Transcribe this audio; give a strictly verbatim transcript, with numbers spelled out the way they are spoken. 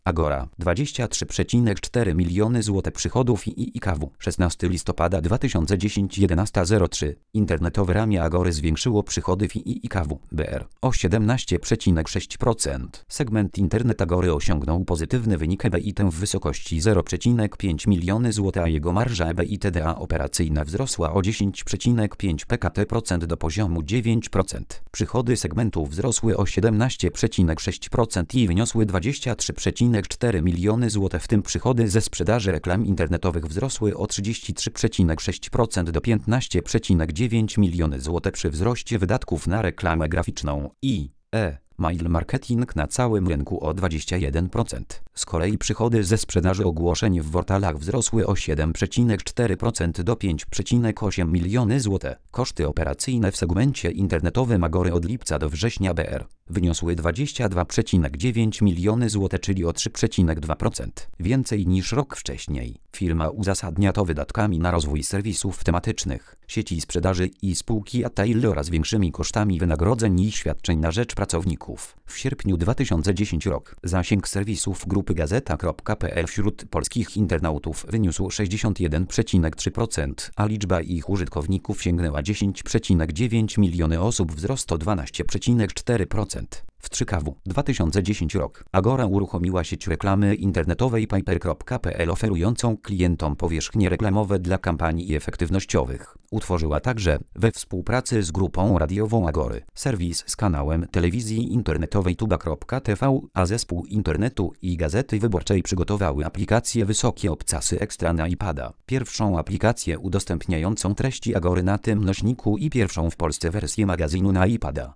Agora dwadzieścia trzy przecinek cztery miliony złotych przychodów i I K W szesnastego listopada dwa tysiące dziesiątego jedenastego zero trzy. Internetowe ramię Agory zwiększyło przychody w I K W B R o siedemnaście przecinek sześć procent. Segment Internet Agory osiągnął pozytywny wynik E B I T w wysokości zero przecinek pięć miliony złotych, a jego marża E B I T D A operacyjna wzrosła o dziesięć przecinek pięć procent do poziomu dziewięć procent. Przychody segmentu wzrosły o siedemnaście przecinek sześć procent i wyniosły dwadzieścia trzy przecinek cztery miliony złotych, w tym przychody ze sprzedaży reklam internetowych wzrosły o trzydzieści trzy przecinek sześć procent do piętnaście przecinek dziewięć miliony złotych przy wzroście wydatków na reklamę graficzną i e-mail marketing na całym rynku o dwadzieścia jeden procent. Z kolei przychody ze sprzedaży ogłoszeń w portalach wzrosły o siedem przecinek cztery procent do pięć przecinek osiem miliony złotych. Koszty operacyjne w segmencie internetowym Agory od lipca do września B R wyniosły dwadzieścia dwa przecinek dziewięć miliony złotych, czyli o trzy przecinek dwa procent więcej niż rok wcześniej. Firma uzasadnia to wydatkami na rozwój serwisów tematycznych, sieci sprzedaży i spółki Atail oraz większymi kosztami wynagrodzeń i świadczeń na rzecz pracowników. W sierpniu dwa tysiące dziesiątego roku zasięg serwisów grupy gazeta kropka pe el wśród polskich internautów wyniósł sześćdziesiąt jeden przecinek trzy procent, a liczba ich użytkowników sięgnęła dziesięć przecinek dziewięć miliony osób, wzrost o dwanaście przecinek cztery procent. W trzy K W dwa tysiące dziesiąty rok Agora uruchomiła sieć reklamy internetowej Piper kropka pe el oferującą klientom powierzchnie reklamowe dla kampanii efektywnościowych. Utworzyła także, we współpracy z grupą radiową Agory, serwis z kanałem telewizji internetowej tuba kropka te ve, a zespół internetu i Gazety Wyborczej przygotowały aplikację Wysokie Obcasy Ekstra na iPada. Pierwszą aplikację udostępniającą treści Agory na tym nośniku i pierwszą w Polsce wersję magazynu na iPada.